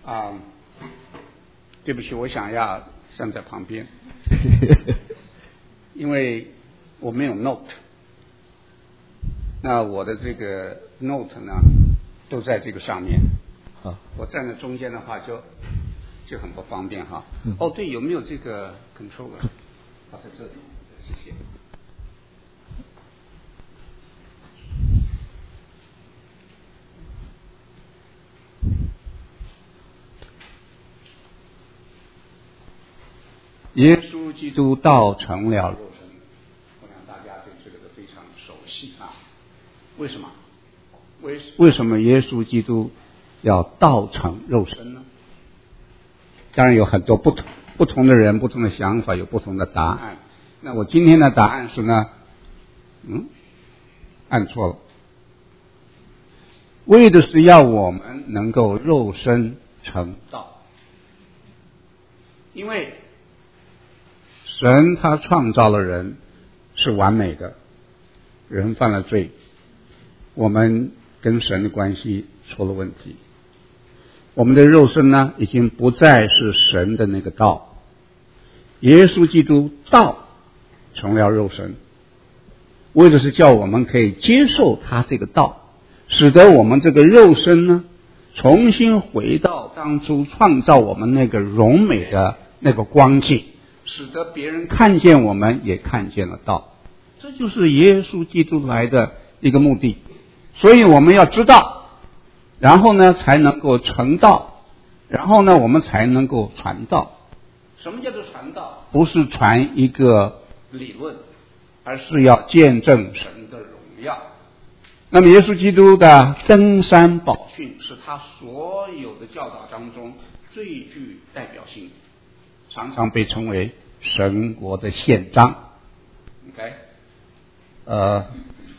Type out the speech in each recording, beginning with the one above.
啊，对不起，我想要站在旁边，因为我没有 note。那我的这个 note 呢，都在这个上面。 好， 我站在中间的话就很不方便哈。哦，对，有没有这个 controller？ 在这里，谢谢。耶稣基督道成了肉身，我想大家对这个都非常熟悉啊。为什么？为什么耶稣基督要道成肉身呢？当然有很多不同的人、不同的想法，有不同的答案。那我今天的答案是呢，按错了，为的是要我们能够肉身成道，因为神他创造了人是完美的，人犯了罪，我们跟神的关系出了问题，我们的肉身呢已经不再是神的那个道，耶稣基督道成了肉身，为的是叫我们可以接受他这个道，使得我们这个肉身呢重新回到当初创造我们那个荣美的那个光景，使得别人看见我们也看见了道，这就是耶稣基督来的一个目的。所以我们要知道，然后呢才能够成道，然后呢我们才能够传道。什么叫做传道？不是传一个理论，而是要见证神的荣耀。那么耶稣基督的登山宝训是他所有的教导当中最具代表性的，常常被称为神国的宪章。 OK，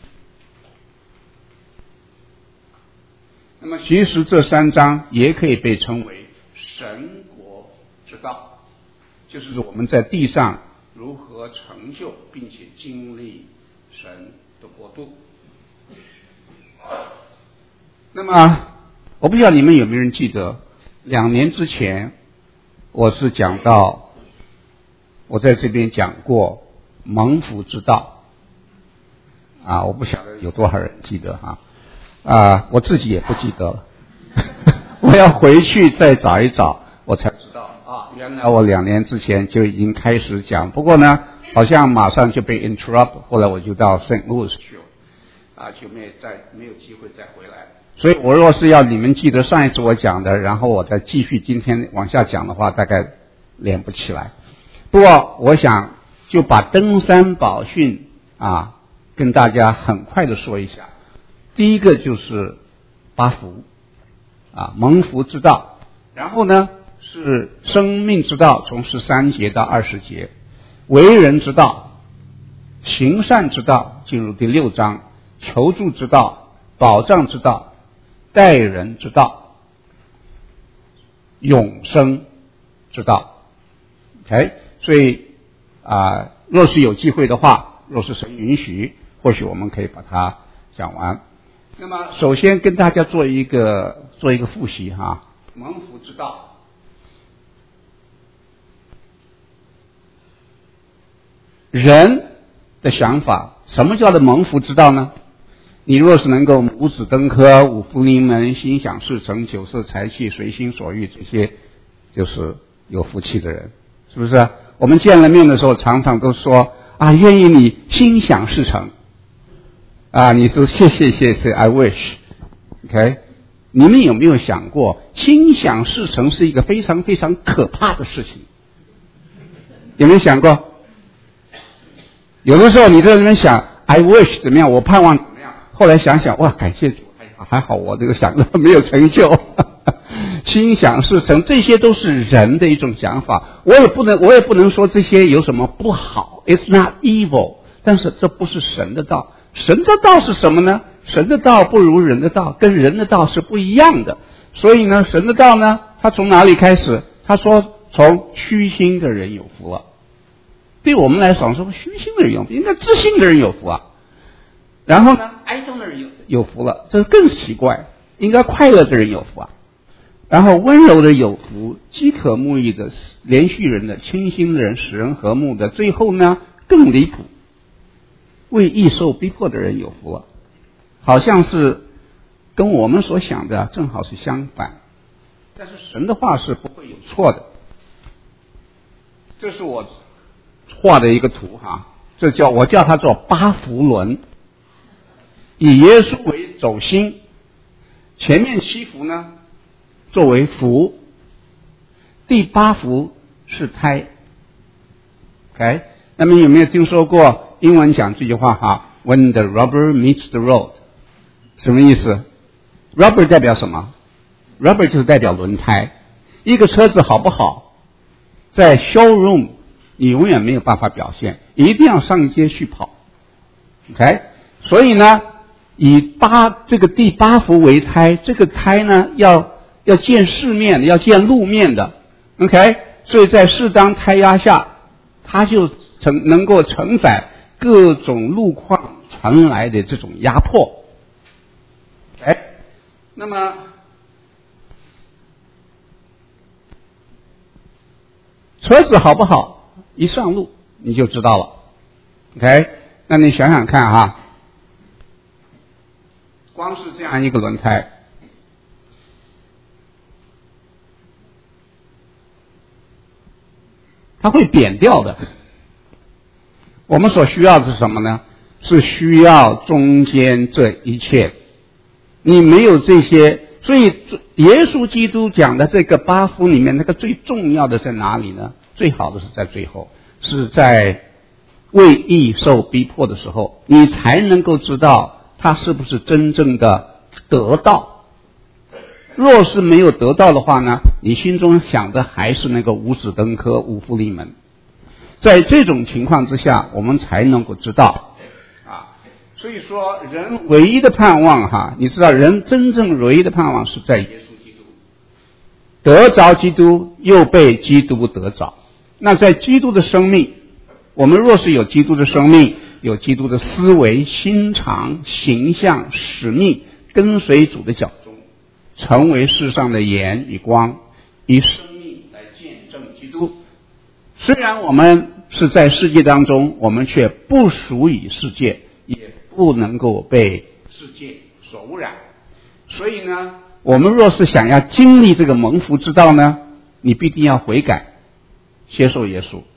那么其实这3章也可以被称为神国之道，就是我们在地上如何成就并且经历神的国度。那么我不知道你们有没有人记得2年之前我是讲到，我在这边讲过蒙福之道啊，我不晓得有多少人记得哈我自己也不记得了我要回去再找一找，我才知道原来我2年之前就已经开始讲，不过呢好像马上就被 interrupt， 后来我就到 St. Louis 去了就没有机会再回来。所以我若是要你们记得上一次我讲的，然后我再继续今天往下讲的话，大概连不起来。不过我想就把登山宝训跟大家很快的说一下。第一个就是8福蒙福之道，然后呢是生命之道，从13节到20节，为人之道，行善之道，进入第6章，求助之道，保障之道，待人之道，永生之道。 OK， 所以若是有机会的话，若是神允许，或许我们可以把它讲完。那么首先跟大家做一个复习蒙福之道。人的想法，什么叫做蒙福之道呢？你若是能够五子登科、五福临门、心想事成、9色财气、随心所欲，这些就是有福气的人，是不是？我们见了面的时候常常都说愿意你心想事成你说谢谢 I wish。 OK， 你们有没有想过心想事成是一个非常非常可怕的事情？有没有想过？有的时候你在那边想 I wish 怎么样，我盼望怎么样，后来想想感谢主，还好我这个想的没有成就心想事成，这些都是人的一种想法，我也不能说这些有什么不好， It's not evil， 但是这不是神的道。神的道是什么呢？神的道不如人的道，跟人的道是不一样的。所以呢神的道呢，他从哪里开始？他说从虚心的人有福了。对我们来说，说虚心的人有福，应该自信的人有福然后呢哀痛的人有福了，这更奇怪，应该快乐的人有福然后温柔的有福，饥渴沐浴的，连续人的，清心的人，使人和睦的，最后呢更离谱，为义受逼迫的人有福了。好像是跟我们所想的正好是相反，但是神的话是不会有错的。这是我画的一个图哈，我叫它做八福轮，以耶稣为轴心，前面7福呢作为福，第8福是胎。OK， 那么有没有听说过英文讲这句话哈 ？When the rubber meets the road， 什么意思 ？Rubber 代表什么 ？Rubber 就是代表轮胎。一个车子好不好，在 showroom 你永远没有办法表现，一定要上街去跑。OK， 所以呢，以这个第8福为胎，这个胎呢要见世面的，要见路面的。OK， 所以在适当胎压下，它就能够承载各种路况传来的这种压迫。那么车子好不好，一上路你就知道了。OK， 那你想想看哈，光是这样一个轮胎，它会扁掉的。我们所需要的是什么呢？是需要中间这一切。你没有这些，所以耶稣基督讲的这个8福里面，那个最重要的在哪里呢？最好的是在最后，是在为义受逼迫的时候，你才能够知道他是不是真正的得到。若是没有得到的话呢，你心中想的还是那个五子登科、五福临门。在这种情况之下，我们才能够知道所以说人唯一的盼望哈，你知道人真正唯一的盼望是在耶稣基督，得着基督又被基督得着。那在基督的生命，我们若是有基督的生命，有基督的思维、心肠、形象、使命，跟随主的脚踪，成为世上的盐与光，以生命来见证基督。虽然我们是在世界当中，我们却不属于世界，也不能够被世界所污染。所以呢，我们若是想要经历这个蒙福之道呢，你必定要悔改，接受耶稣。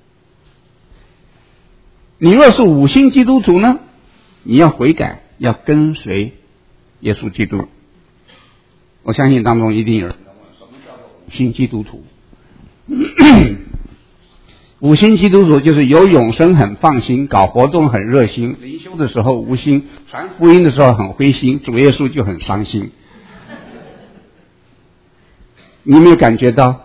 你若是五星基督徒呢，你要悔改，要跟随耶稣基督。我相信当中一定有人问，什么叫做五星基督徒？五星基督徒就是有永生很放心，搞活动很热心，灵修的时候无心，传福音的时候很灰心，主耶稣就很伤心。你有没有感觉到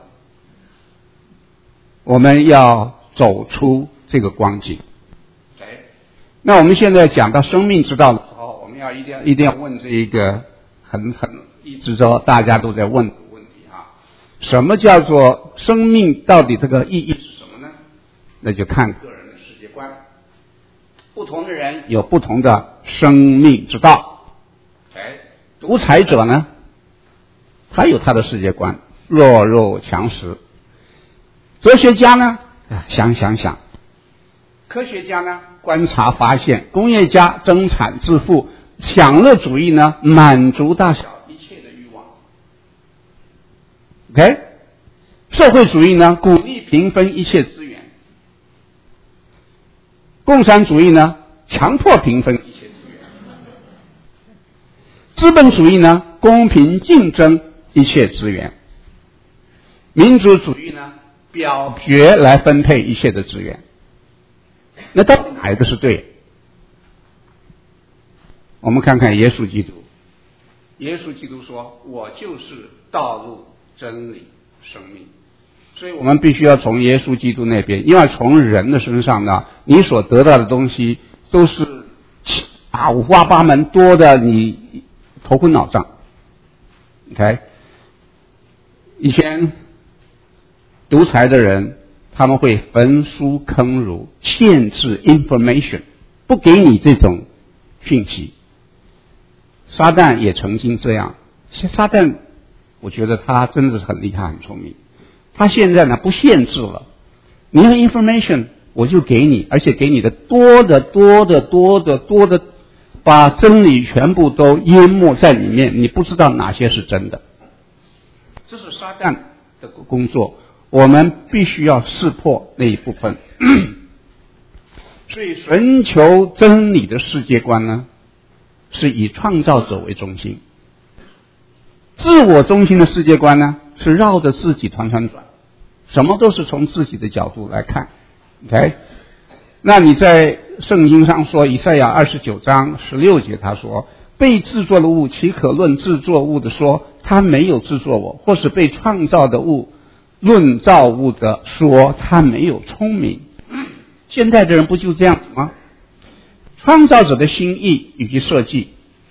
我们要走出这个光景？那我们现在讲到生命之道的时候，我们一定要问这一个一直说大家都在问的问题什么叫做生命？到底这个意义是什么呢？那就看个人的世界观，不同的人有不同的生命之道。独裁者呢，他有他的世界观，弱肉强食。哲学家呢，想，科学家呢，观察发现，工业家增产致富，享乐主义呢，满足大小一切的欲望。OK， 社会主义呢，鼓励平分一切资源。共产主义呢，强迫平分一切资源。资本主义呢，公平竞争一切资源。民主主义呢，表决来分配一切的资源。那到底哪一个是对？我们看看耶稣基督。耶稣基督说：“我就是道路、真理、生命。”所以我们必须要从耶稣基督那边，因为从人的身上呢，你所得到的东西都是五花八门，多的你头昏脑胀。OK， 以前独裁的人，他们会焚书坑儒，限制 information， 不给你这种讯息。撒旦也曾经这样，撒旦我觉得他真的是很厉害很聪明。他现在呢不限制了，你的 information 我就给你，而且给你的多的，把真理全部都淹没在里面，你不知道哪些是真的。这是撒旦的工作，我们必须要识破那一部分。所以寻求真理的世界观呢，是以创造者为中心。自我中心的世界观呢，是绕着自己团团转，什么都是从自己的角度来看。OK， 那你在圣经上说，以赛亚29章16节他说，被制作的物岂可论制作物的说他没有制作我，或是被创造的物论造物的说他没有聪明。现在的人不就这样子吗？创造者的心意以及设计，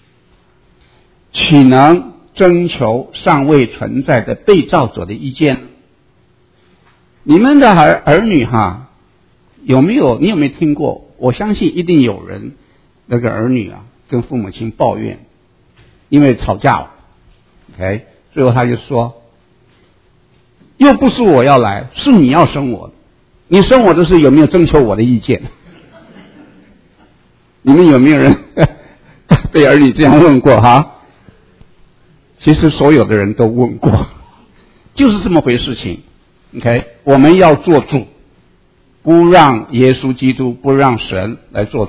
岂能征求尚未存在的被造者的意见呢？你们的儿女你有没有听过？我相信一定有人那个儿女跟父母亲抱怨，因为吵架了 ，OK， 最后他就说，又不是我要来，是你要生我的，你生我的时候有没有征求我的意见？你们有没有人被儿女这样问过其实所有的人都问过，就是这么回事情。OK， 我们要做主，不让耶稣基督，不让神来做主。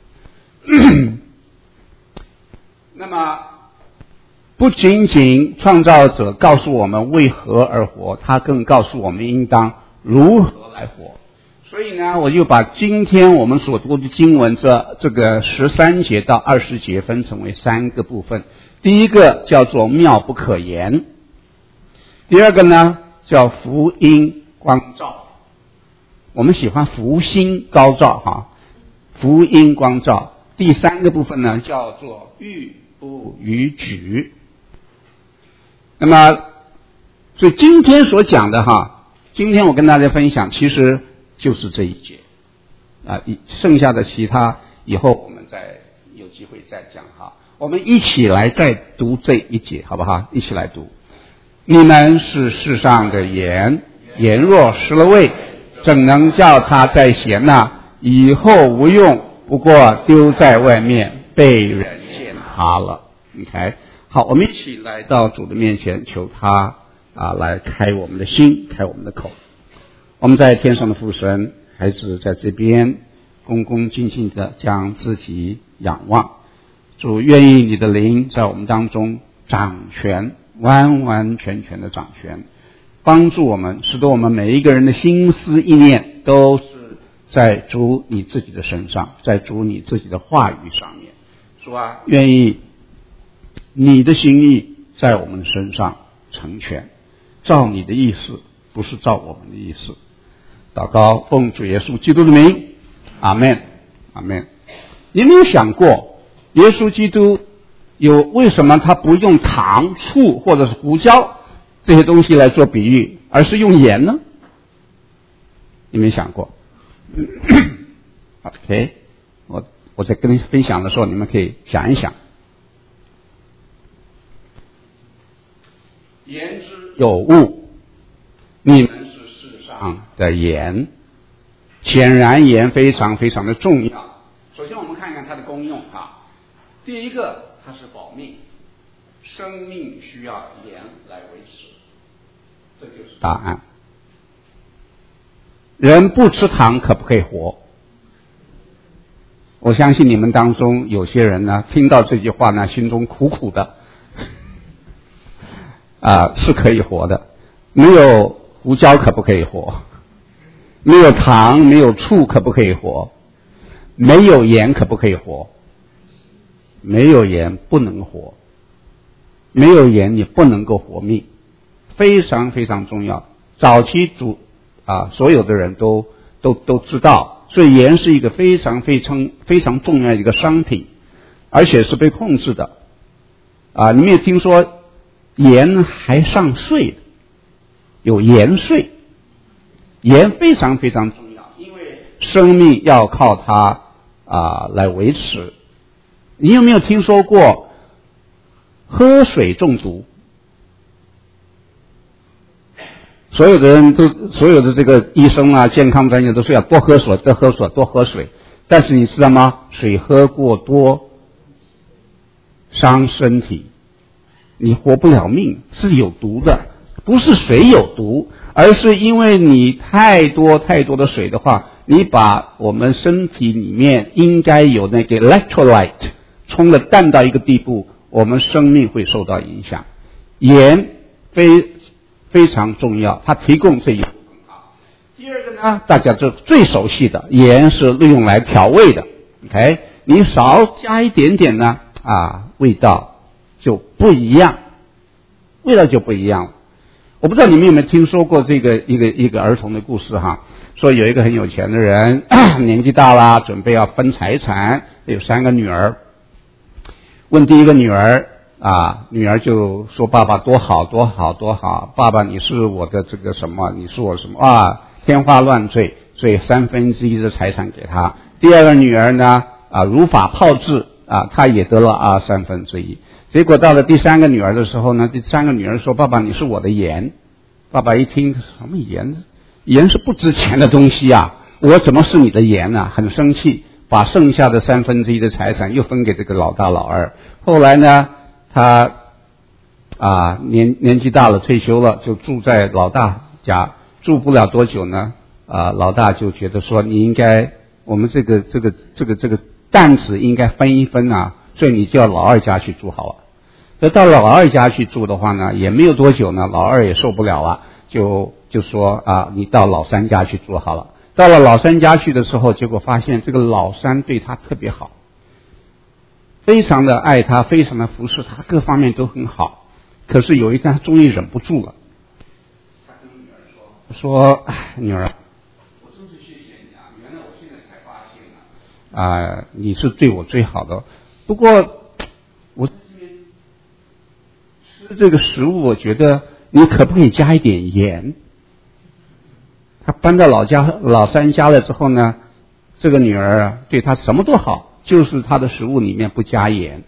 那么不仅仅创造者告诉我们为何而活，他更告诉我们应当如何来活。所以呢，我就把今天我们所读的经文这个13节到20节分成为3个部分。第一个叫做妙不可言，第二个呢叫福音光照，我们喜欢福星高照福音光照。第3个部分呢叫做喻不逾矩。那么所以今天所讲的今天我跟大家分享其实就是这一节剩下的其他以后我们再有机会再讲我们一起来再读这一节好不好？一起来读。你们是世上的盐，盐若失了味，怎能叫它再咸呢？以后无用，不过丢在外面，被人践踏了。OK， 好，我们一起来到主的面前，求他来开我们的心，开我们的口。我们在天上的父神，孩子在这边恭恭敬敬的将自己仰望。主，愿意你的灵在我们当中掌权，完完全全的掌权，帮助我们，使得我们每一个人的心思意念都是在主你自己的身上，在主你自己的话语上面。主愿意你的心意在我们的身上成全，照你的意思，不是照我们的意思。祷告奉主耶稣基督的名，阿们，阿们。你有没有想过耶稣基督为什么他不用糖、醋或者是胡椒这些东西来做比喻，而是用盐呢？你没想过？OK， 我在跟你分享的时候，你们可以想一想。言之有物，你们是世上的盐。显然盐非常非常的重要。首先我们看看它的功用第一个，它是保命，生命需要盐来维持，这就是答案。人不吃糖可不可以活？我相信你们当中有些人呢，听到这句话呢，心中苦苦的是可以活的。没有胡椒可不可以活？没有糖没有醋可不可以活？没有盐可不可以活？没有盐不能活，没有盐你不能够活命，非常非常重要。早期所有的人都知道，所以盐是一个非常非常非常重要的一个商品，而且是被控制的你们也听说盐还上税的，有盐税。盐非常非常重要，因为生命要靠它来维持。你有没有听说过喝水中毒？ 所有的人都，所有的这个医生啊、健康专家都说要多喝水，多喝水，多喝水。但是你知道吗？水喝过多伤身体，你活不了命，是有毒的。不是水有毒，而是因为你太多的水的话，你把我们身体里面应该有那个 electrolyte 冲了淡到一个地步，我们生命会受到影响。盐非常重要，它提供这一部分。第二个呢，大家最熟悉的，盐是利用来调味的。OK， 你少加一点点呢，味道就不一样，我不知道你们有没有听说过这个一个儿童的故事哈，说有一个很有钱的人，年纪大了，准备要分财产，有3个女儿，问第一个女儿女儿就说爸爸多好多好多好，爸爸你是我的这个什么，你是我什么天花乱坠，所以1/3的财产给他。第二个女儿呢如法炮制她也得了1/3。结果到了第3个女儿的时候呢，第3个女儿说爸爸你是我的盐。爸爸一听什么盐？盐是不值钱的东西我怎么是你的盐呢？很生气，把剩下的1/3的财产又分给这个老大老二。后来呢他年纪大了，退休了，就住在老大家，住不了多久呢老大就觉得说你应该，我们这个担子应该分一分所以你就要老二家去住好了。到老二家去住的话呢，也没有多久呢，老二也受不了了，就说你到老三家去住好了。到了老三家去的时候，结果发现这个老三对他特别好，非常的爱他，非常的服侍他，各方面都很好。可是有一天他终于忍不住了，他跟女儿说女儿，我真是谢谢你原来我现在才发现你是对我最好的，不过我吃这个食物，我觉得你可不可以加一点盐？他搬到老三家了之后呢，这个女儿对他什么都好，就是他的食物里面不加盐。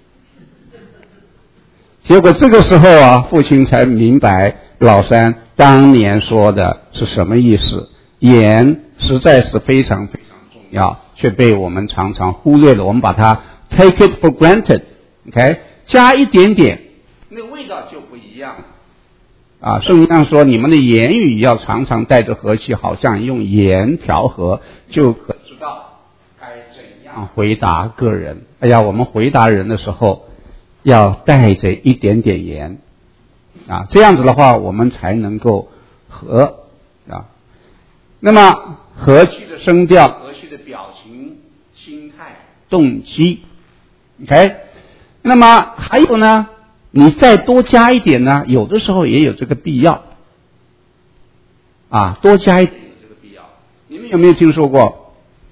结果这个时候父亲才明白老三当年说的是什么意思。盐实在是非常非常重要，却被我们常常忽略了，我们把它 take it for granted。 OK， 加一点点那个味道就不一样了圣经上说你们的言语要常常带着和气，好像用盐调和，就可知道该怎样回答个人。我们回答人的时候要带着一点点盐这样子的话我们才能够和那么和气的声调，和气的表情、心态、动机 OK。 那么还有呢，你再多加一点呢，有的时候也有这个必要多加一点有这个必要。你们有没有听说过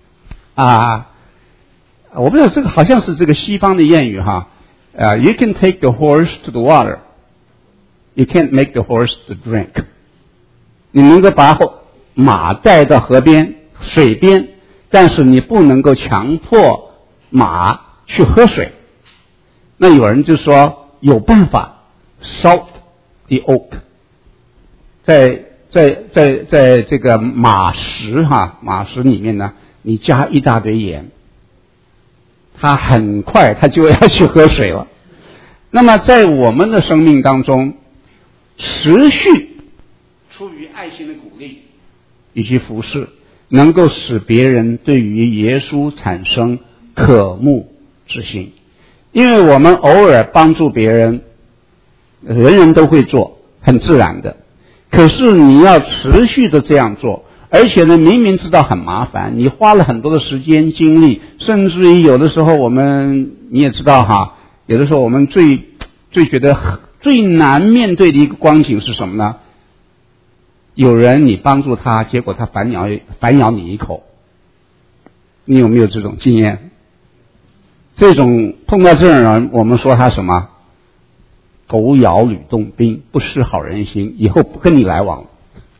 我不知道这个好像是这个西方的谚语You can take the horse to the water, you can't make the horse to drink。 你能够把马带到河边、水边，但是你不能够强迫马去喝水。那有人就说有办法 ，salt the oak， 在这个马食里面呢，你加一大堆盐，它很快它就要去喝水了。那么在我们的生命当中，持续出于爱心的鼓励以及服侍，能够使别人对于耶稣产生渴慕之心。因为我们偶尔帮助别人，人人都会做，很自然的。可是你要持续的这样做，而且呢，明明知道很麻烦，你花了很多的时间精力，甚至于有的时候你也知道有的时候我们最觉得最难面对的一个光景是什么呢？有人你帮助他，结果他反咬你一口。你有没有这种经验？这种碰到这种人，我们说他什么？狗咬吕洞宾，不识好人心，以后不跟你来往了。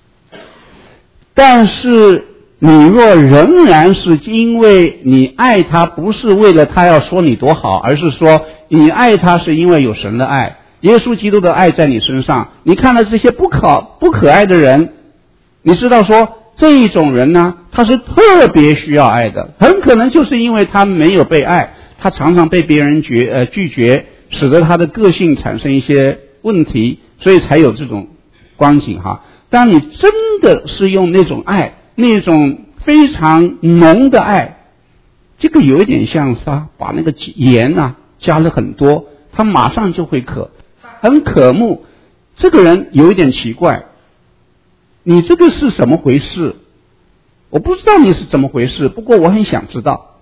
但是你若仍然是因为你爱他，不是为了他要说你多好，而是说你爱他是因为有神的爱，耶稣基督的爱在你身上。你看到这些不可爱的人， 你知道说这一种人呢，他是特别需要爱的，很可能就是因为他没有被爱，他常常被别人拒绝，使得他的个性产生一些问题，所以才有这种光景哈。当你真的是用那种爱，那种非常浓的爱，这个有一点像他把那个盐啊加了很多，他马上就会渴，很渴慕。这个人有一点奇怪，你这个是怎么回事？我不知道你是怎么回事，不过我很想知道。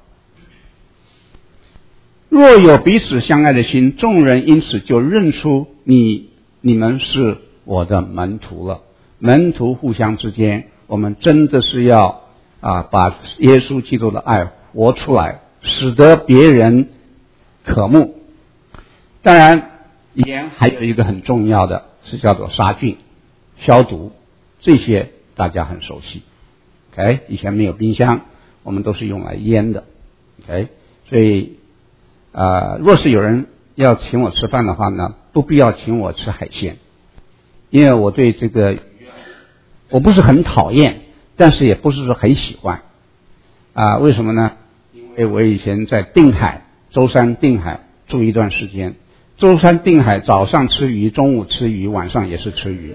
若有彼此相爱的心，众人因此就认出你们是我的门徒了。门徒互相之间，我们真的是要把耶稣基督的爱活出来，使得别人渴慕。当然，盐还有一个很重要的是叫做杀菌、消毒，这些大家很熟悉。OK， 以前没有冰箱，我们都是用来腌的。OK， 所以若是有人要请我吃饭的话呢，不必要请我吃海鲜，因为我对这个我不是很讨厌，但是也不是说很喜欢。为什么呢？因为我以前在定海，舟山定海住一段时间。舟山定海早上吃鱼，中午吃鱼，晚上也是吃鱼。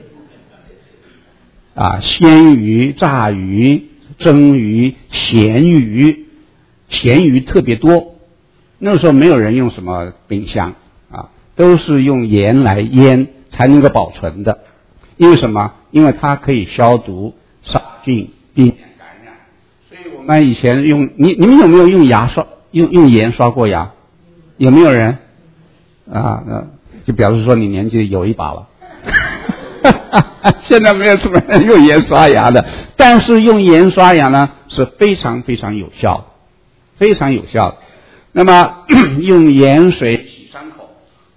鲜鱼、炸鱼、蒸鱼、咸鱼，咸鱼特别多。那时候没有人用什么冰箱都是用盐来腌才能够保存的。因为什么？因为它可以消毒、杀菌、避免感染。所以我们以前用你们有没有用牙刷用盐刷过牙？有没有人？就表示说你年纪有一把了。现在没有什么人用盐刷牙的，但是用盐刷牙呢是非常非常有效的，非常有效的。那么用盐水洗伤口，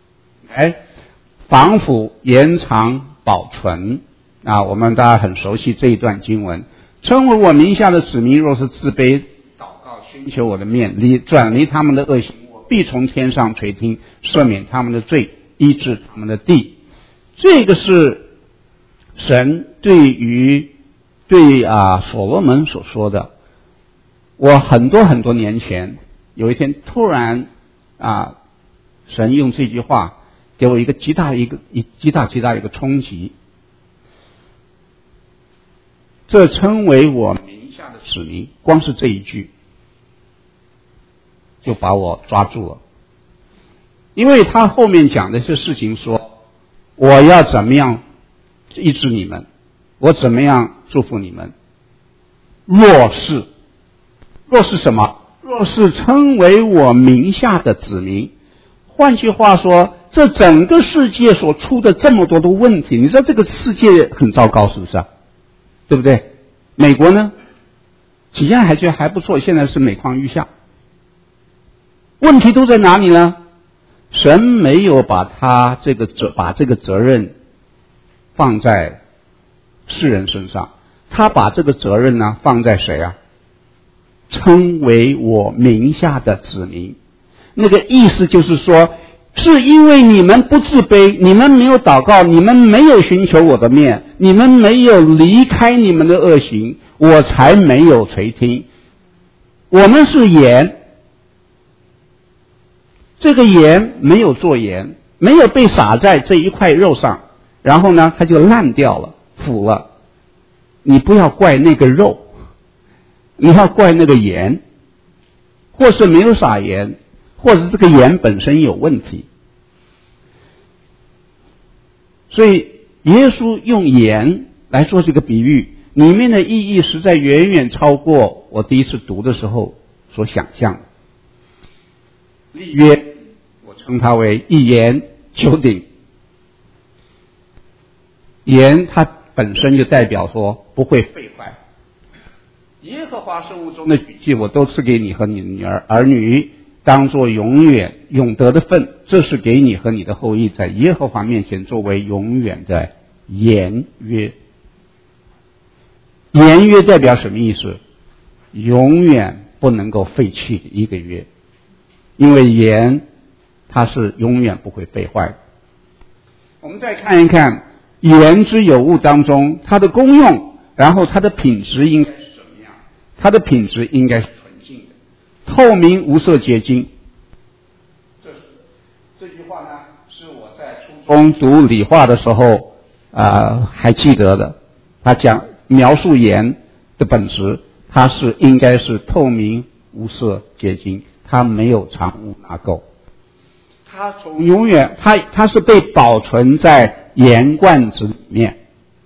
防腐、延长、保存我们大家很熟悉这一段经文。称为我名下的子民，若是自卑祷告，寻求我的面，转离他们的恶行，我必从天上垂听，赦免他们的罪，医治他们的地。这个是神对所罗门所说的。我很多很多年前有一天突然神用这句话给我一个极大的一个冲击。这称为我名下的子民，光是这一句就把我抓住了。因为他后面讲的这事情说，我要怎么样医治你们，我怎么样祝福你们。若是什么？若是称为我名下的子民。换句话说，这整个世界所出的这么多的问题，你知道这个世界很糟糕，是不是对不对？美国呢，几年还觉得还不错，现在是每况愈下。问题都在哪里呢？神没有把这个责任放在世人身上，他把这个责任呢放在谁称为我名下的子民。那个意思就是说，是因为你们不自卑，你们没有祷告，你们没有寻求我的面，你们没有离开你们的恶行，我才没有垂听。我们是盐，这个盐没有做盐，没有被撒在这一块肉上，然后呢它就烂掉了，腐了。你不要怪那个肉，你要怪那个盐，或是没有撒盐，或者这个盐本身有问题。所以耶稣用盐来做这个比喻，里面的意义实在远远超过我第一次读的时候所想象的。立约我称它为一言九鼎。盐它本身就代表说不会废坏。耶和华圣物中的举祭我都赐给你和你的儿女，当作永远永得的份，这是给你和你的后裔在耶和华面前作为永远的盐约。盐约代表什么意思？永远不能够废弃的一个约，因为盐它是永远不会废坏的。我们再看一看盐之有物当中它的功用， 然后它的品质应该是怎么样？它的品质应该是纯净的，透明无色洁净。这句话呢，是我在初中读理化的时候还记得的。他讲描述盐的本质，它是应该是透明无色洁净，它没有藏污纳垢。它从永远它是被保存在盐罐子里面，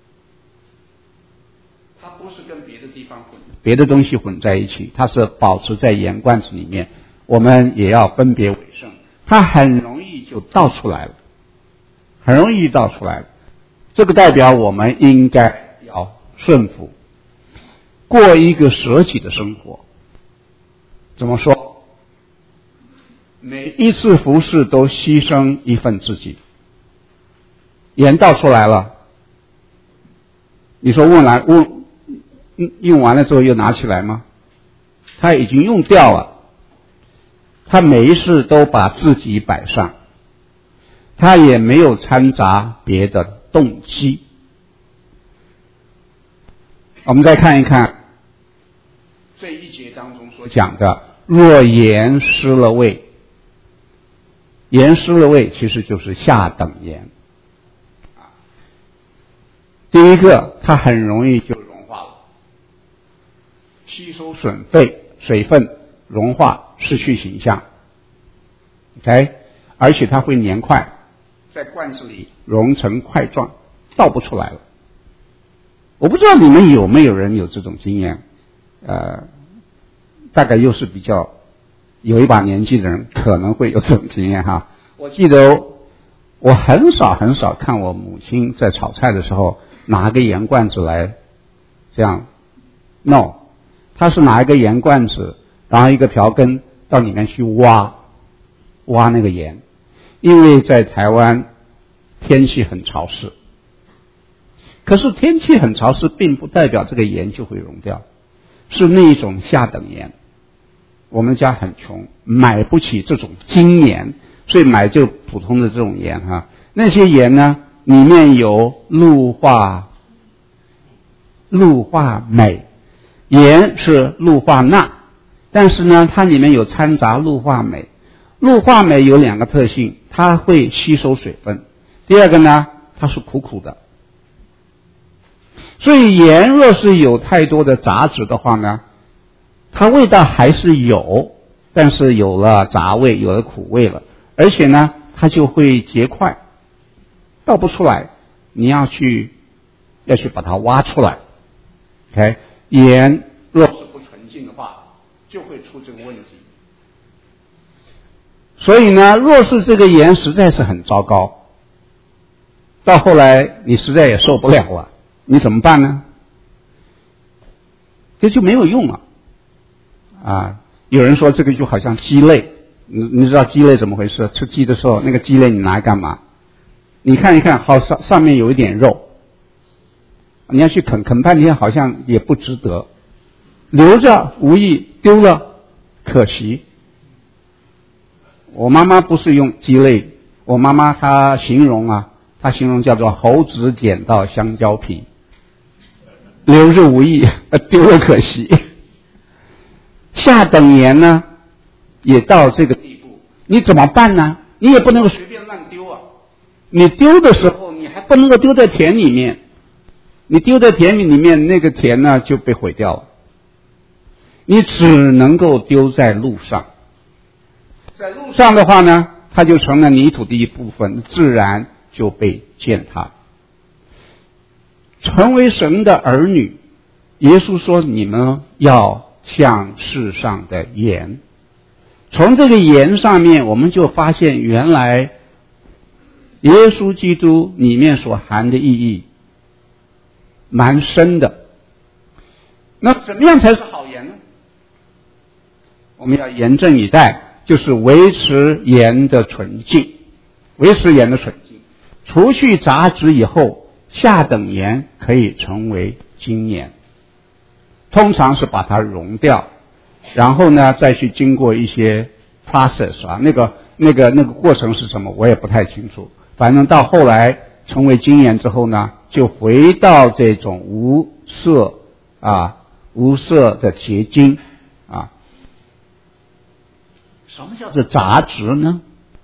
它不是跟别的地方别的东西混在一起，它是保持在盐罐子里面。我们也要分别为圣，它很容易就倒出来了，很容易倒出来了。这个代表我们应该要顺服，过一个舍己的生活。怎么说？每一次服侍都牺牲一份自己。盐倒出来了，你说用完了之后又拿起来吗？他已经用掉了。他每一事都把自己摆上，他也没有掺杂别的动机。我们再看一看这一节当中所讲的，若盐失了味，盐失了味其实就是下等盐。第一个，它很容易就融化了，吸收水分融化，失去形象。OK， 而且它会粘块，在罐子里融成块状，倒不出来了。我不知道你们有没有人有这种经验，大概又是比较有一把年纪的人可能会有这种经验哈。我记得我很少看我母亲在炒菜的时候拿个盐罐子来这样 ，no， 她是拿一个盐罐子，然后一个瓢羹到里面去挖那个盐，因为在台湾天气很潮湿。可是天气很潮湿并不代表这个盐就会溶掉，是那一种下等盐。我们家很穷，买不起这种精盐，所以买就普通的这种盐哈。那些盐呢，里面有氯化镁，盐是氯化钠，但是呢，它里面有掺杂氯化镁。氯化镁有两个特性，它会吸收水分。第二个呢，它是苦苦的。所以盐若是有太多的杂质的话呢，它味道还是有，但是有了杂味，有了苦味了，而且呢，它就会结块，倒不出来，你要去把它挖出来。OK， 盐若是不纯净的话，就会出这个问题。所以呢，若是这个盐实在是很糟糕，到后来你实在也受不了了，你怎么办呢？这就没有用了啊！有人说这个就好像鸡肋，你知道鸡肋怎么回事？吃鸡的时候，那个鸡肋你拿来干嘛？你看一看，好上面有一点肉，你要去啃半天，好像也不值得，留着无益，丢了可惜。我妈妈不是用鸡肋，我妈妈她形容叫做猴子捡到香蕉皮，留着无益，丢了可惜。下等盐呢，也到这个地步，你怎么办呢？你也不能够随便乱丢啊！你丢的时候，你还不能够丢在田里面，你丢在田里面，那个田呢就被毁掉了。你只能够丢在路上，在路上的话呢，它就成了泥土的一部分，自然就被践踏。成为神的儿女，耶稣说你们要像世上的盐。从这个盐上面，我们就发现原来耶稣基督里面所含的意义蛮深的。那怎么样才是好盐呢？我们要严阵以待，就是维持盐的纯净，维持盐的纯净，除去杂质以后，下等盐可以成为精盐。通常是把它溶掉，然后呢再去经过一些 process 啊，那个过程是什么我也不太清楚。反正到后来成为精盐之后呢，就回到这种无色无色的结晶啊。什么叫做杂质呢？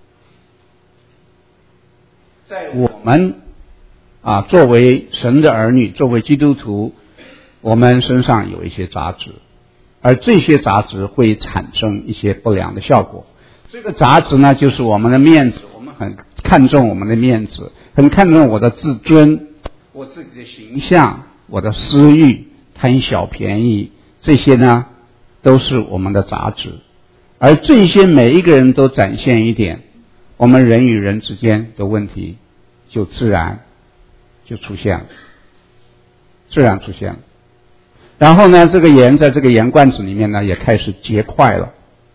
在我们作为神的儿女，作为基督徒，我们身上有一些杂质，而这些杂质会产生一些不良的效果。这个杂质呢，就是我们的面子，我们很看重我们的面子，很看重我的自尊，我自己的形象，我的私欲，贪小便宜，这些呢都是我们的杂质。而这些每一个人都展现一点，我们人与人之间的问题就自然就出现了，自然出现了。然后呢，这个盐在这个盐罐子里面呢也开始结块了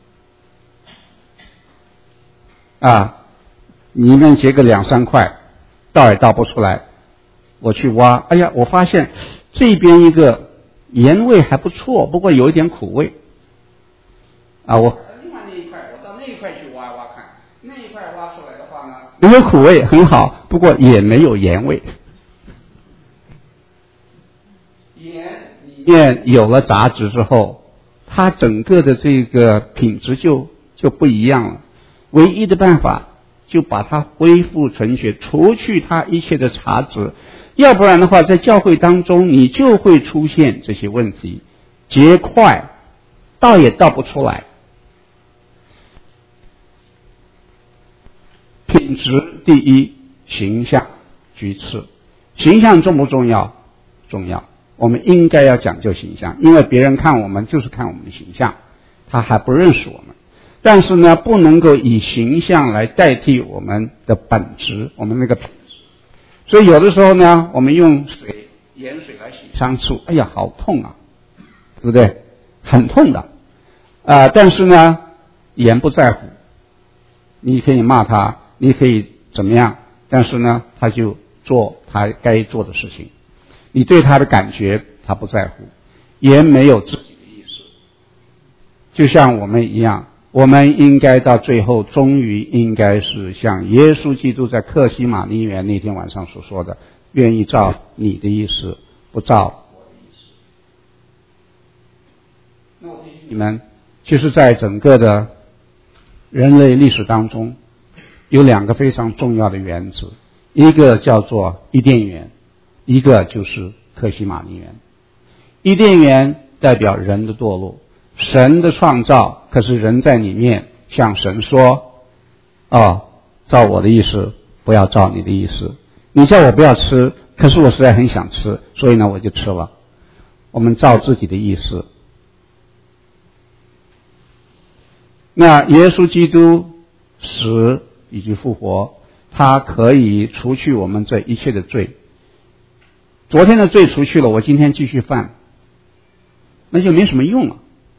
里面结个2-3块，倒也倒不出来。我去挖，哎呀，我发现这边一个盐味还不错，不过有一点苦味我另外那一块，我到那一块去挖挖看，那一块挖出来的话呢，没有苦味，很好，不过也没有盐味。盐里面有了杂质之后，它整个的这个品质就不一样了。唯一的办法就把它恢复纯洁，除去它一切的杂质，要不然的话在教会当中你就会出现这些问题，结块倒也倒不出来。品质第一，形象居次。形象重不重要？重要，我们应该要讲究形象，因为别人看我们就是看我们的形象，他还不认识我们。但是呢，不能够以形象来代替我们的本质，我们那个品质。所以有的时候呢，我们用盐水来洗伤处，哎呀，好痛啊，对不对？很痛的但是呢，盐不在乎，你可以骂他，你可以怎么样，但是呢，他就做他该做的事情。你对他的感觉他不在乎，盐没有自己的意识。就像我们一样，我们应该到最后终于应该是像耶稣基督在客西马尼园那天晚上所说的，愿意照你的意思，不照我的意思。那我提醒你们，其实在整个的人类历史当中，有2个非常重要的原则，一个叫做伊甸园，一个就是客西马尼园。伊甸园代表人的堕落，神的创造，可是人在里面向神说照我的意思，不要照你的意思。你叫我不要吃，可是我实在很想吃，所以呢我就吃了。我们照自己的意思。那耶稣基督死以及复活，他可以除去我们这一切的罪。昨天的罪除去了，我今天继续犯，那就没什么用了。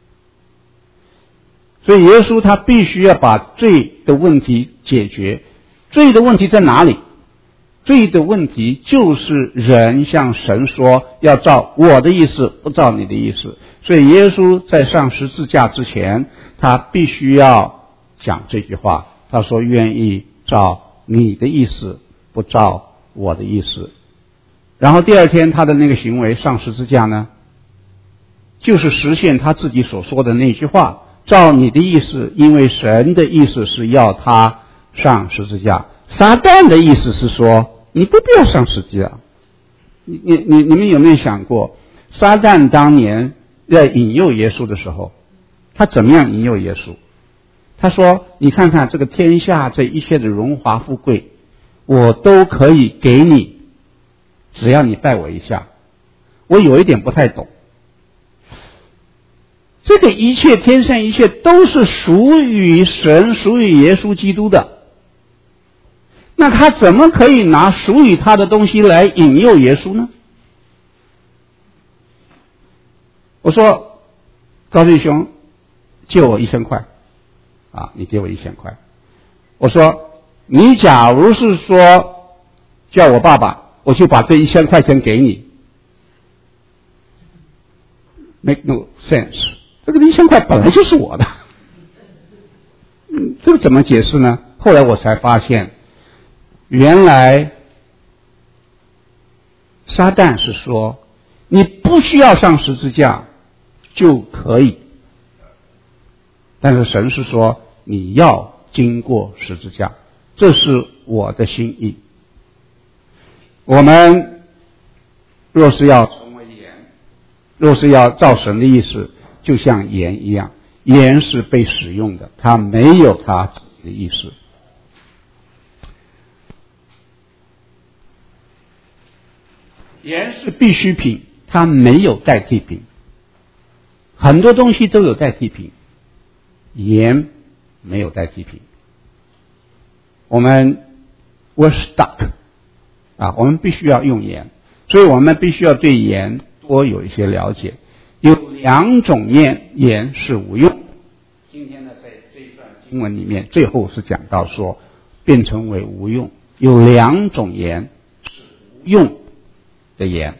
所以耶稣他必须要把罪的问题解决。罪的问题在哪里？罪的问题就是人向神说要照我的意思，不照你的意思。所以耶稣在上十字架之前，他必须要讲这句话，他说愿意照你的意思，不照我的意思。然后第二天他的那个行为上十字架呢，就是实现他自己所说的那句话，照你的意思，因为神的意思是要他上十字架。撒旦的意思是说你不必要上十字架。你们有没有想过，撒旦当年在引诱耶稣的时候，他怎么样引诱耶稣？他说你看看这个天下这一切的荣华富贵，我都可以给你，只要你拜我一下。我有一点不太懂，这个一切天上一切都是属于神，属于耶稣基督的，那他怎么可以拿属于他的东西来引诱耶稣呢？我说高弟兄借我1000块你给我1000块。我说你假如是说叫我爸爸，我就把这1000块钱给你， make no sense。 这个1000块本来就是我的这个怎么解释呢？后来我才发现，原来撒旦是说你不需要上十字架就可以，但是神是说你要经过十字架，这是我的心意。我们若是要成为盐，若是要照神的意思，就像盐一样，盐是被使用的，它没有它自己的意思。盐是必需品，它没有代替品。很多东西都有代替品，盐没有代替品。我们 we're stuck 我们必须要用盐，所以我们必须要对盐多有一些了解。有2种盐是无用。今天呢，在这一段经文里面，最后是讲到说变成为无用。有2种盐是无用的盐。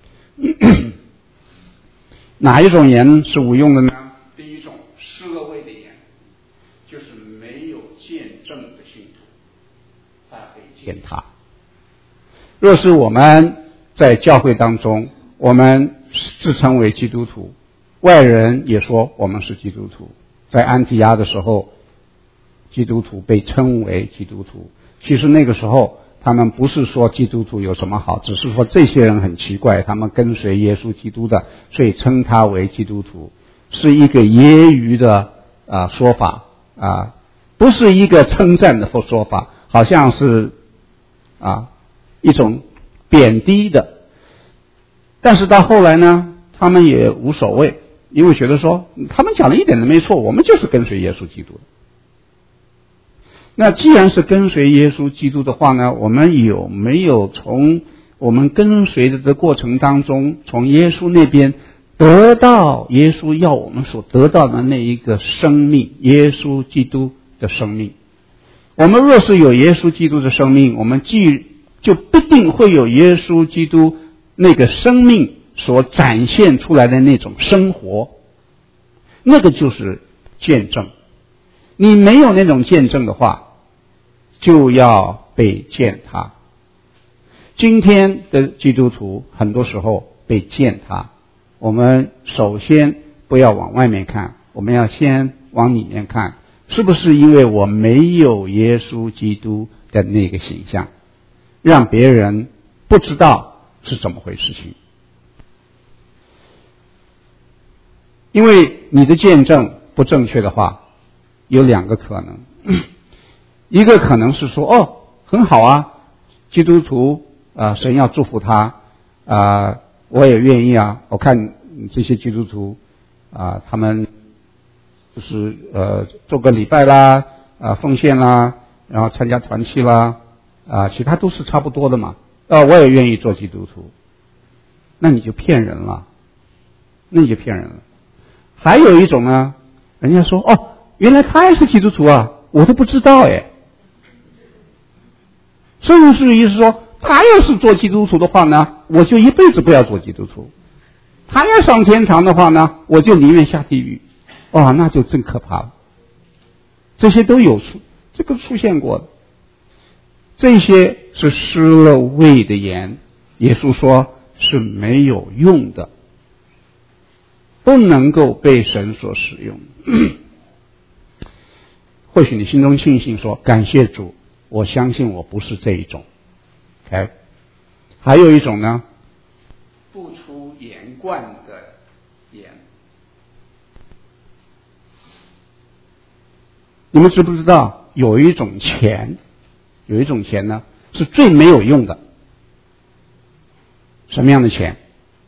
哪一种盐是无用的呢？第一种失了味的盐，就是没有见证的信徒，他被践踏。若是我们在教会当中，我们自称为基督徒，外人也说我们是基督徒。在安提阿的时候，基督徒被称为基督徒，其实那个时候他们不是说基督徒有什么好，只是说这些人很奇怪，他们跟随耶稣基督的，所以称他为基督徒，是一个揶揄的说法不是一个称赞的说法，好像是一种贬低的。但是到后来呢，他们也无所谓，因为觉得说他们讲的一点都没错，我们就是跟随耶稣基督的。那既然是跟随耶稣基督的话呢，我们有没有从我们跟随的过程当中，从耶稣那边得到耶稣要我们所得到的那一个生命，耶稣基督的生命？我们若是有耶稣基督的生命，我们就必定会有耶稣基督那个生命所展现出来的那种生活，那个就是见证。你没有那种见证的话，就要被践踏。今天的基督徒很多时候被践踏，我们首先不要往外面看，我们要先往里面看，是不是因为我没有耶稣基督的那个形象，让别人不知道是怎么回事情。因为你的见证不正确的话，有2个可能。一个可能是说很好啊，基督徒神要祝福他我也愿意啊。我看这些基督徒他们就是做个礼拜啦奉献啦，然后参加团契啦其他都是差不多的嘛我也愿意做基督徒。那你就骗人了，还有一种呢，人家说原来他也是基督徒啊，我都不知道哎。甚至于是说，他要是做基督徒的话呢，我就一辈子不要做基督徒；他要上天堂的话呢，我就宁愿下地狱。那就真可怕了。这些都有出现过的，这些是失了味的盐，耶稣说是没有用的，不能够被神所使用。或许你心中庆幸说，感谢主，我相信我不是这一种。OK， 还有一种呢，不出盐罐的盐。你们知不知道有一种钱呢是最没有用的？什么样的钱？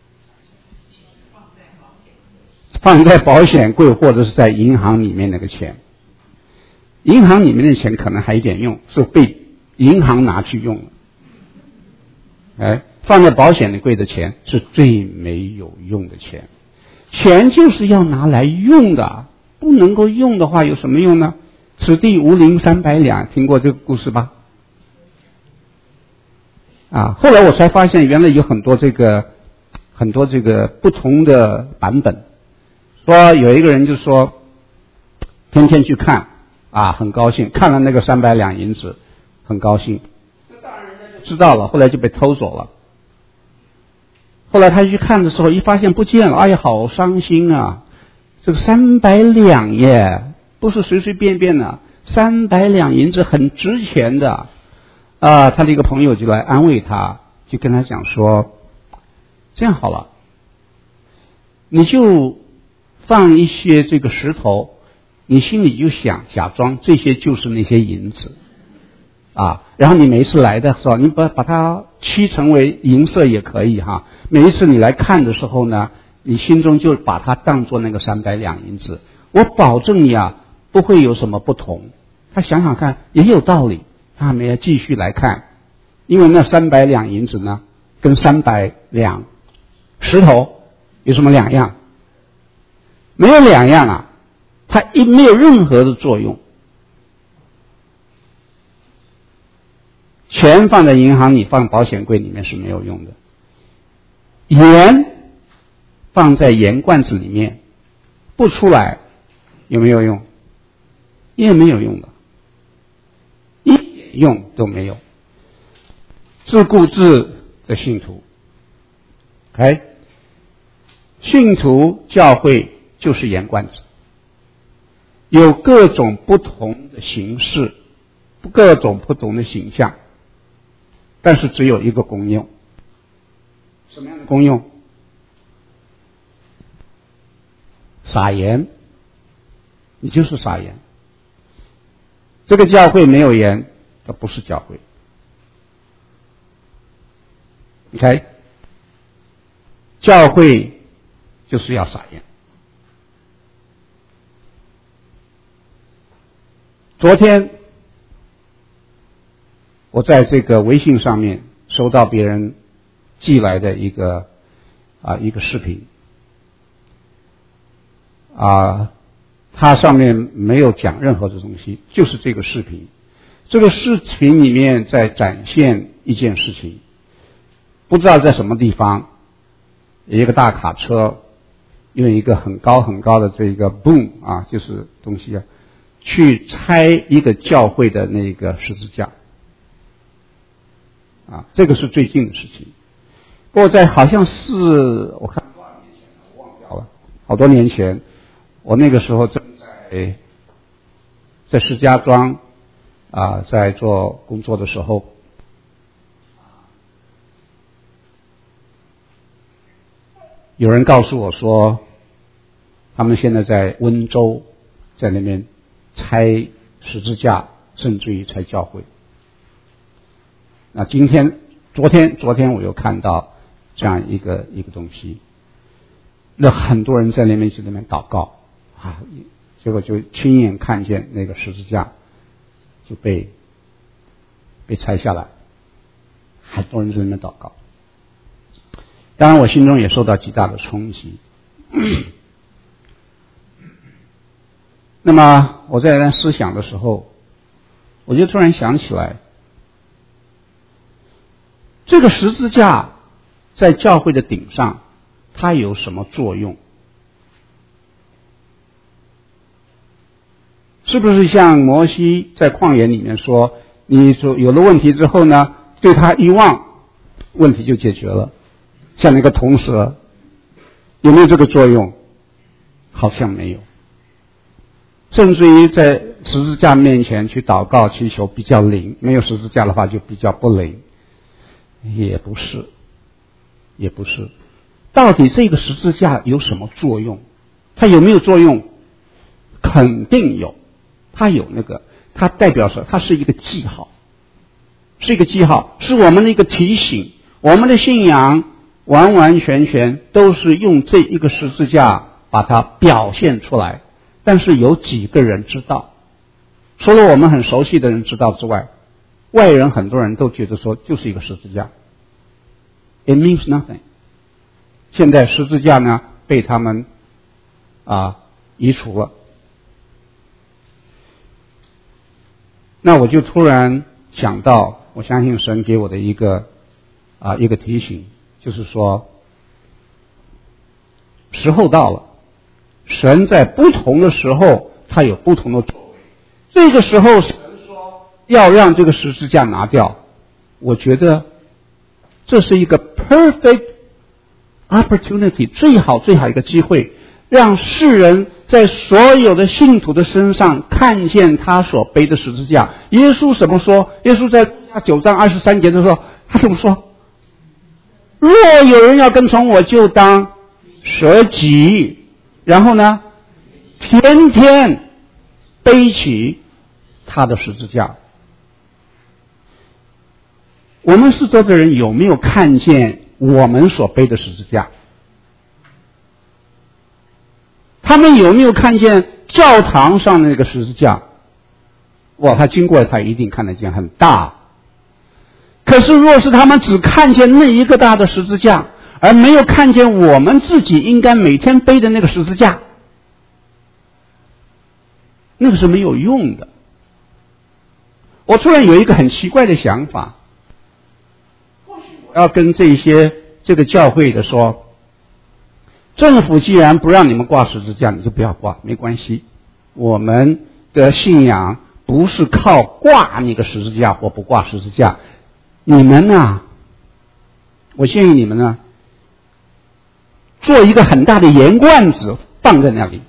放在保险柜或者是在银行里面那个钱。银行里面的钱可能还有点用，是被银行拿去用了。放在保险柜的钱是最没有用的钱。钱就是要拿来用的，不能够用的话有什么用呢？此地无银300两，听过这个故事吧？后来我才发现，原来有很多这个不同的版本。说有一个人就说，天天去看很高兴，看了那个300两银子，很高兴。那当然人家就知道了，后来就被偷走了。 后来他去看的时候，一发现不见了，哎呀，好伤心啊！这个300两耶，不是随随便便的，300两银子很值钱的啊！他的一个朋友就来安慰他，就跟他讲说，这样好了，你就放一些这个石头，你心里就想假装这些就是那些银子啊，然后你每一次来的时候，你把它漆成为银色也可以哈。每一次你来看的时候呢，你心中就把它当作那个300两银子，我保证你啊不会有什么不同。他想想看也有道理，他们要继续来看，因为那300两银子呢跟300两石头有什么两样？没有两样啊，它没有任何的作用。钱放在银行里，放保险柜里面是没有用的。盐放在盐罐子里面不出来，有没有用？也没有用的，一点用都没有。自顾自的信徒，OK， 信徒教会就是盐罐子，有各种不同的形式，各种不同的形象，但是只有一个功用。什么样的功用？撒盐，你就是撒盐。这个教会没有盐，它不是教会。OK， 教会就是要撒盐。昨天我在这个微信上面收到别人寄来的一个视频它上面没有讲任何的东西，就是这个视频。这个视频里面在展现一件事情，不知道在什么地方，一个大卡车用一个很高很高的这个 boom 就是东西去拆一个教会的那个十字架这个是最近的事情。不过在好像是我看多少年前了，我忘掉了，好多年前，我那个时候正在石家庄在做工作的时候，有人告诉我说，他们现在在温州，在那边拆十字架，甚至于拆教会。那昨天我又看到这样一个东西，那很多人在那边祷告结果就亲眼看见那个十字架就被拆下来，很多人在那边祷告。当然我心中也受到极大的冲击。那么我在那思想的时候，我就突然想起来，这个十字架在教会的顶上它有什么作用？是不是像摩西在旷野里面说，你说有了问题之后呢，对他一望，问题就解决了，像那个铜蛇，有没有这个作用？好像没有。甚至于在十字架面前去祷告祈求比较灵，没有十字架的话就比较不灵。也不是。到底这个十字架有什么作用？它有没有作用？肯定有。它有它代表说它是一个记号，是我们的一个提醒。我们的信仰完完全全都是用这一个十字架把它表现出来，但是有几个人知道？除了我们很熟悉的人知道之外，外人很多人都觉得说就是一个十字架。It means nothing。现在十字架呢被他们移除了。那我就突然想到，我相信神给我的一个提醒，就是说时候到了，神在不同的时候他有不同的作为。这个时候神说要让这个十字架拿掉，我觉得这是一个 perfect opportunity， 最好一个机会，让世人在所有的信徒的身上看见他所背的十字架。耶稣怎么说？耶稣在9章23节的时候，他怎么说？若有人要跟从我，就当舍己，然后呢，天天背起他的十字架。我们四周的人有没有看见我们所背的十字架？他们有没有看见教堂上的那个十字架？哇，他经过他一定看得见，很大。可是若是他们只看见那一个大的十字架，而没有看见我们自己应该每天背的那个十字架，那个是没有用的。我突然有一个很奇怪的想法，要跟这个教会的说，政府既然不让你们挂十字架，你就不要挂，没关系。我们的信仰不是靠挂那个十字架或不挂十字架。你们呢，我建议你们呢，做一个很大的盐罐子放在那里。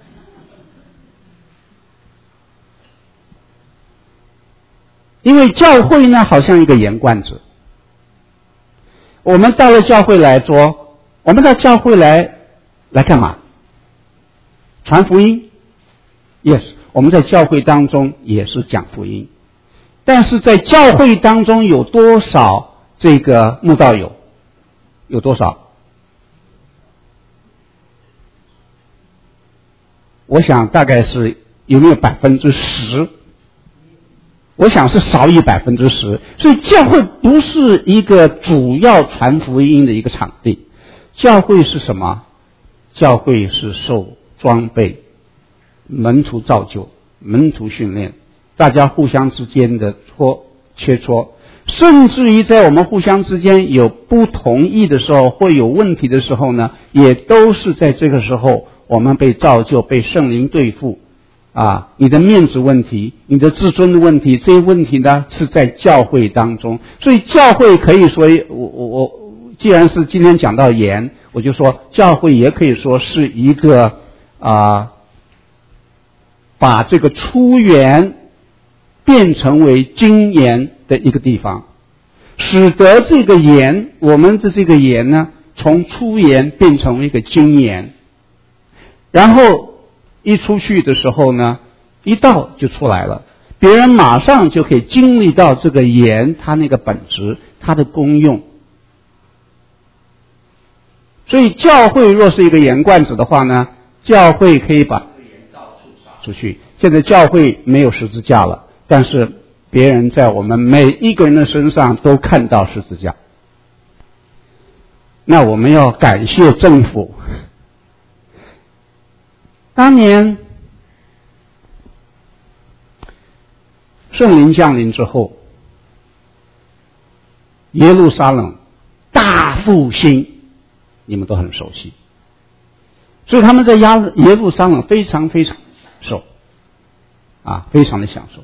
因为教会呢好像一个盐罐子，我们到了教会来做，我们到教会来干嘛？传福音。 Yes， 我们在教会当中也是讲福音，但是在教会当中有多少这个慕道友？有多少？我想大概是有没有10%？我想是少于10%。所以教会不是一个主要传福音的一个场地。教会是什么？教会是受装备，门徒造就，门徒训练，大家互相之间的切磋，甚至于在我们互相之间有不同意的时候，或有问题的时候呢，也都是在这个时候我们被造就，被圣灵对付。你的面子问题，你的自尊的问题，这些问题呢是在教会当中。所以教会可以说，我既然是今天讲到盐，我就说教会也可以说是一个把这个出盐变成为精盐的一个地方，使得这个盐，我们的这个盐呢，从出盐变成为一个精盐，然后一出去的时候呢，一倒就出来了，别人马上就可以经历到这个盐它那个本质，它的功用。所以教会若是一个盐罐子的话呢，教会可以把这个盐到处撒出去。现在教会没有十字架了，但是别人在我们每一个人的身上都看到十字架。那我们要感谢政府。当年圣灵降临之后，耶路撒冷大复兴，你们都很熟悉，所以他们在耶路撒冷非常非常享受，非常的享受。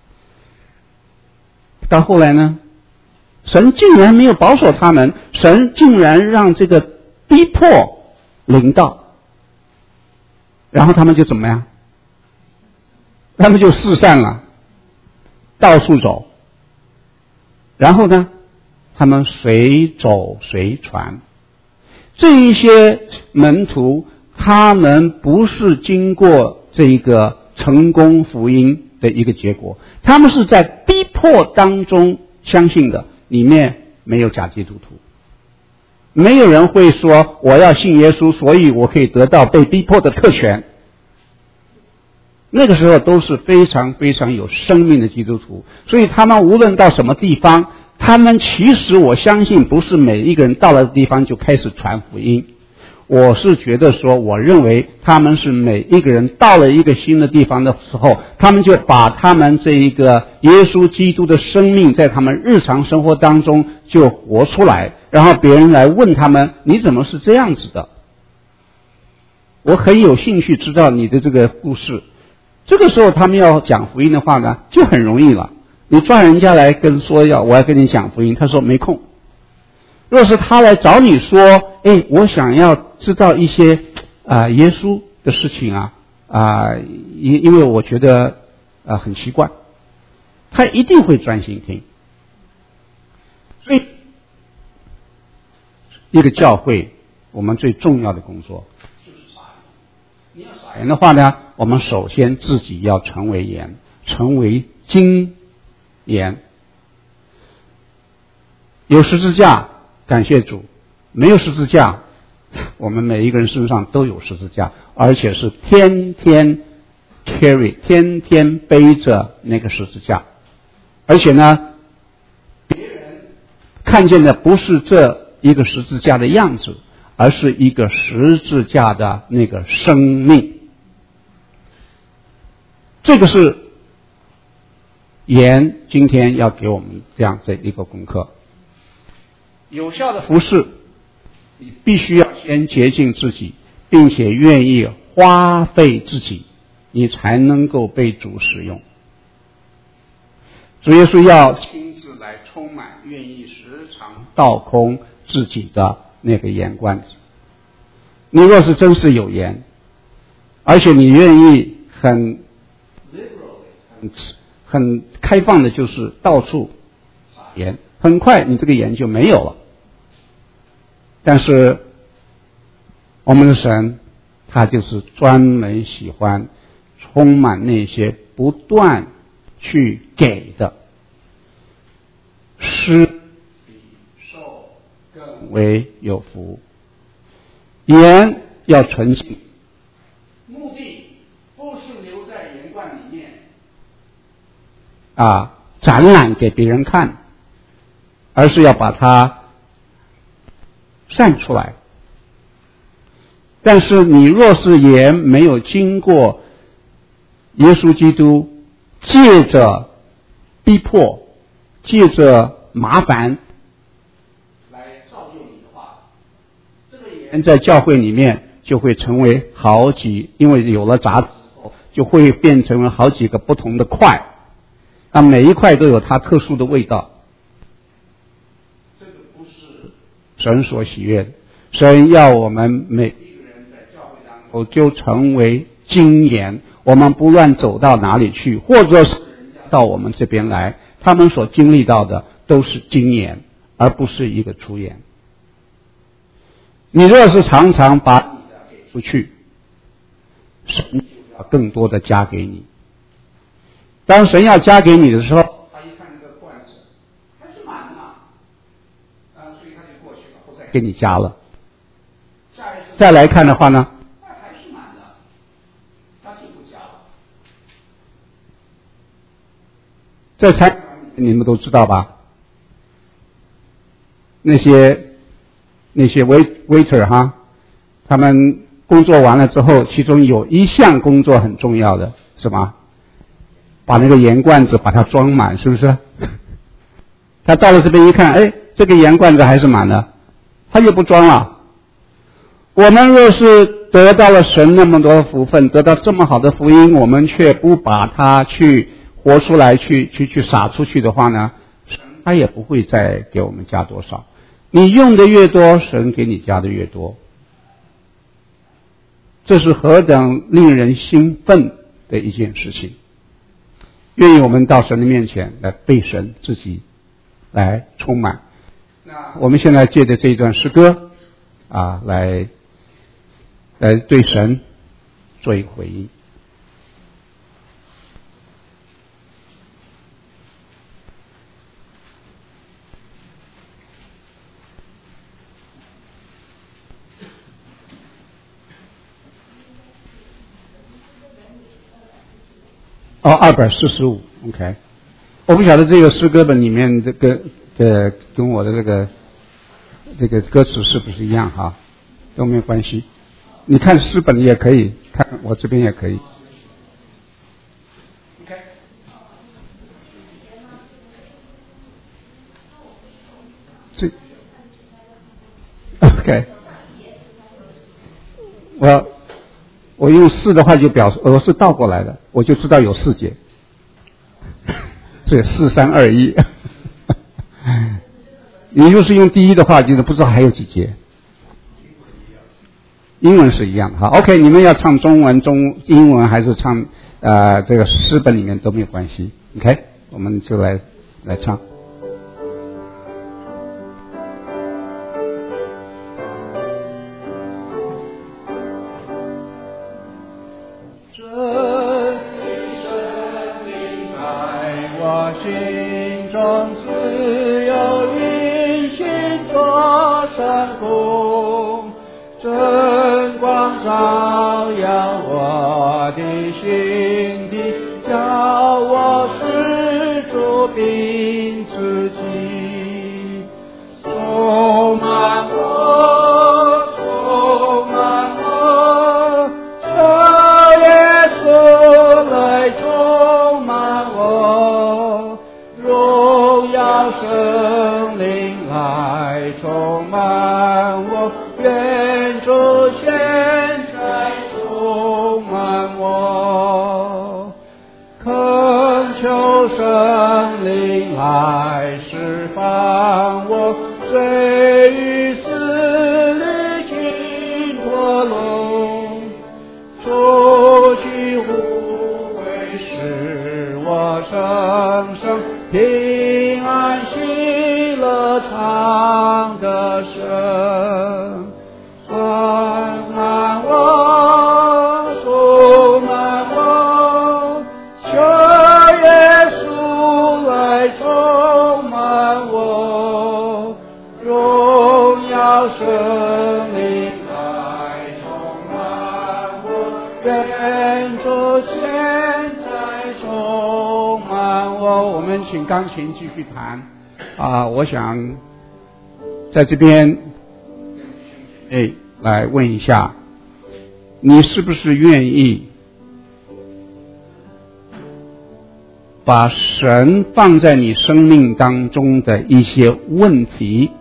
到后来呢，神竟然没有保守他们，神竟然让这个逼迫临到。然后他们就怎么样？他们就四散了，到处走。然后呢，他们随走随传。这一些门徒，他们不是经过这个成功福音的一个结果，他们是在逼迫当中相信的，里面没有假基督徒。没有人会说我要信耶稣，所以我可以得到被逼迫的特权。那个时候都是非常非常有生命的基督徒，所以他们无论到什么地方，他们其实我相信不是每一个人到了地方就开始传福音。我是觉得说，我认为他们是每一个人到了一个新的地方的时候，他们就把他们这一个耶稣基督的生命在他们日常生活当中就活出来，然后别人来问他们，你怎么是这样子的？我很有兴趣知道你的这个故事。这个时候他们要讲福音的话呢，就很容易了。你抓人家来跟说我要跟你讲福音，他说没空。 若是他来找你说，我想要知道一些耶稣的事情因为我觉得很奇怪，他一定会专心听。所以一个教会我们最重要的工作就是撒盐。你要撒盐的话呢，我们首先自己要成为盐，成为精盐。有十字架，感谢主；没有十字架，我们每一个人身上都有十字架，而且是天天 carry， 天天背着那个十字架。而且呢，别人看见的不是这一个十字架的样子，而是一个十字架的那个生命。这个是盐今天要给我们这样的一个功课。有效的服事，你必须要先洁净自己，并且愿意花费自己，你才能够被主使用。主耶稣要亲自来充满，愿意时常倒空自己的那个盐罐子。你若是真是有盐，而且你愿意很开放的，就是到处撒盐，很快你这个盐就没有了。但是我们的神他就是专门喜欢充满那些不断去给的，施比受更为有福。盐要纯净，目的不是留在盐罐里面展览给别人看，而是要把它散出来。但是你若是盐没有经过耶稣基督借着逼迫，借着麻烦来造就你的话，这个盐在教会里面就会成为因为有了杂质就会变成了好几个不同的块，每一块都有它特殊的味道。这个不是神所喜悦的。神要我们每一个人在教会当中就成为精盐，我们不论走到哪里去，或者是人家到我们这边来，他们所经历到的都是精盐，而不是一个粗盐。你若是常常把你的给出去，神就要更多的加给你。当神要加给你的时候，他一看这个罐子还是满的，所以他就过去了，不再给你加了。下一次再来看的话呢，还是满的，他就不加了。在餐馆你们都知道吧？那些waiter 他们工作完了之后，其中有一项工作很重要的，什么？把那个盐罐子把它装满，是不是？他到了这边一看，这个盐罐子还是满的，他就不装了。我们若是得到了神那么多的福分，得到这么好的福音，我们却不把它去活出来，去撒出去的话呢，神他也不会再给我们加多少。你用的越多，神给你加的越多。这是何等令人兴奋的一件事情。愿意我们到神的面前来被神自己来充满。那我们现在借着这一段诗歌来对神做一个回应。245 OK。 我不晓得这个诗歌本里面这个跟我的这个歌词是不是一样都没有关系，你看诗本也可以，看我这边也可以。 OK。 我用4的话就表示我是倒过来的，我就知道有4节，所以4、3、2、1。 你就是用第一的话，就是不知道还有几节。英文是一样的。好 ，OK， 你们要唱中文、英文还是唱这个诗本里面都没有关系。OK， 我们就来唱。 照耀我的心底，叫我施主并自己，充满我，充满我，求耶稣来充满我，荣耀圣灵来充满我，愿主现在充满我，恳求圣灵来释放我，罪与死里尽脱笼，出去无悔使我生生平安喜乐常得生。充满我，充满我，求耶稣来充满我，荣耀圣灵来充满我，愿主现在充满我。 我们请钢琴继续弹我想在这边来问一下，你是不是愿意把神放在你生命当中的一些问题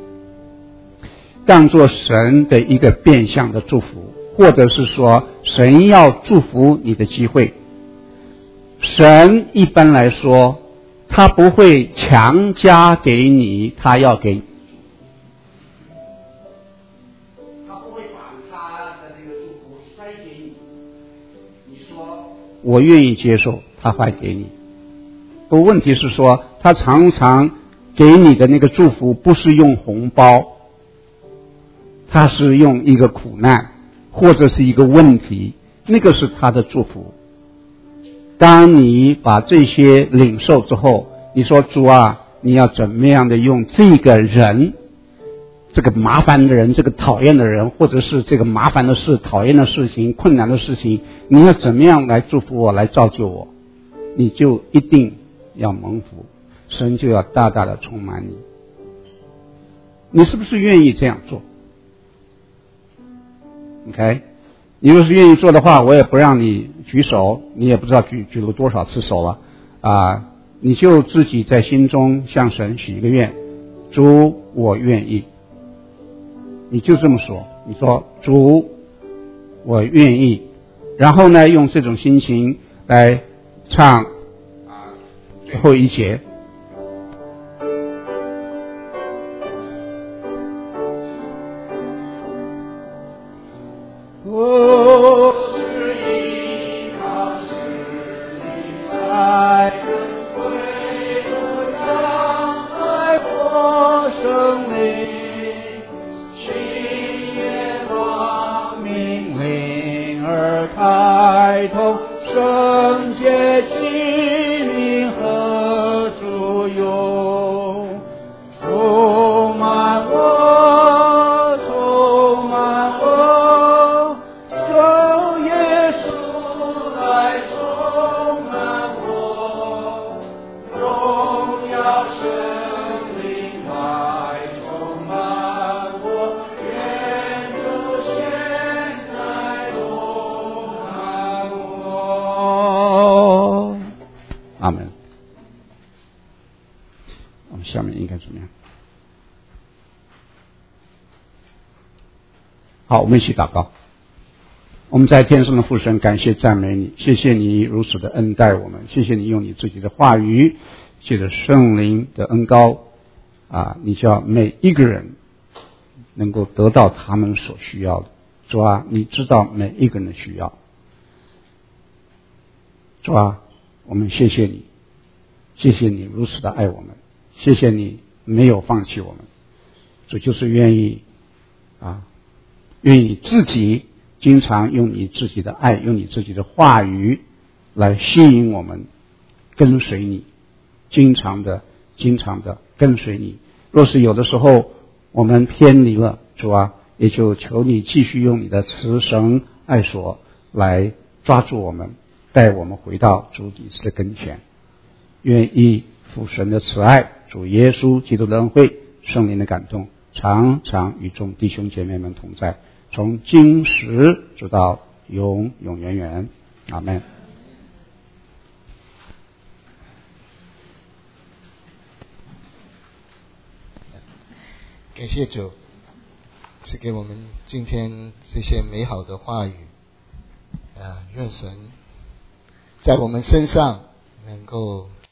当作神的一个变相的祝福，或者是说神要祝福你的机会。神一般来说他不会强加给你，他要给你，他不会把他的这个祝福塞给你，你说我愿意接受，他会给你。不，问题是说他常常给你的那个祝福不是用红包，他是用一个苦难或者是一个问题，那个是他的祝福。当你把这些领受之后，你说主啊，你要怎么样的用这个人，这个麻烦的人，这个讨厌的人，或者是这个麻烦的事、讨厌的事情、困难的事情，你要怎么样来祝福我，来造就我，你就一定要蒙福，神就要大大的充满你。你是不是愿意这样做？ OK， 你若是愿意做的话，我也不让你举手，你也不知道举了多少次手了你就自己在心中向神许一个愿，主我愿意，你就这么说，你说主我愿意，然后呢用这种心情来唱最后一节。下面应该怎么样？好，我们一起祷告。我们在天上的父神，感谢赞美你，谢谢你如此的恩待我们，谢谢你用你自己的话语，借着圣灵的恩膏你叫每一个人能够得到他们所需要的。主啊，你知道每一个人的需要。主啊，我们谢谢你，谢谢你如此的爱我们，谢谢你没有放弃我们。主就是愿意你自己经常用你自己的爱，用你自己的话语来吸引我们跟随你，经常的跟随你。若是有的时候我们偏离了，主啊，也就求你继续用你的慈绳爱索来抓住我们，带我们回到主你的跟前。愿意父神的慈爱，主耶稣基督的恩惠，圣灵的感动，常常与众弟兄姐妹们同在，从今时直到永永远远。阿们。 感谢主赐给我们今天这些美好的话语，愿神在我们身上能够